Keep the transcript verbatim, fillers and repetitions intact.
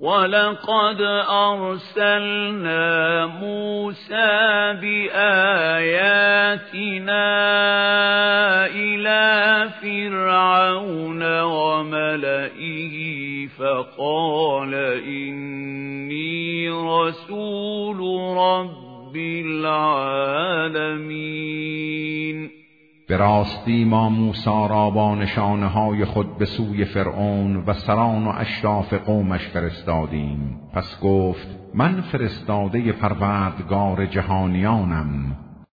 ولقد أرسلنا موسى بآياتنا إلى فرعون وملئه فقال إني رسول رب العالمین. به راستی ما موسی را با نشانه‌های خود به سوی فرعون و سران و اشراف قومش فرستادیم. پس گفت من فرستاده پروردگار جهانیانم.